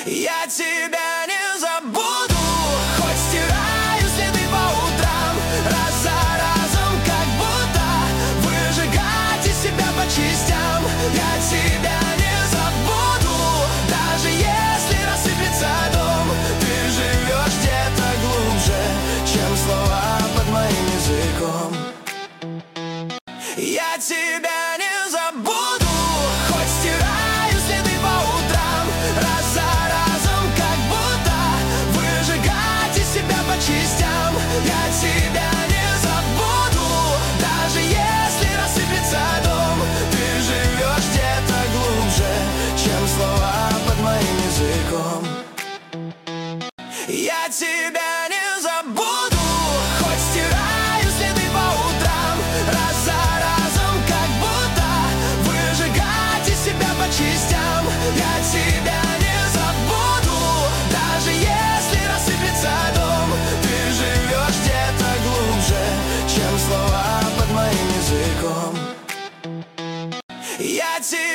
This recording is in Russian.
Я тебя не забуду, хоть стираю следы по утрам, раз за разом, как будто выжигать из себя по частям. Я тебя не забуду, даже если рассыплется дом. Ты живешь где-то глубже, чем слова под моим языком. Я тебя не забуду, хоть стираю следы по утрам, раз за разом, как будто выжигать из себя по частям. Я тебя не забуду, даже если рассыплется дом. Ты живешь где-то глубже, чем слова под моим языком. Я тебя не забуду, хоть стираю следы по утрам, раз за разом, как будто выжигать из себя по частям. Я тебя не забуду, даже если рассыплется дом. Ты живешь где-то глубже, чем слова под моим языком. Я тебя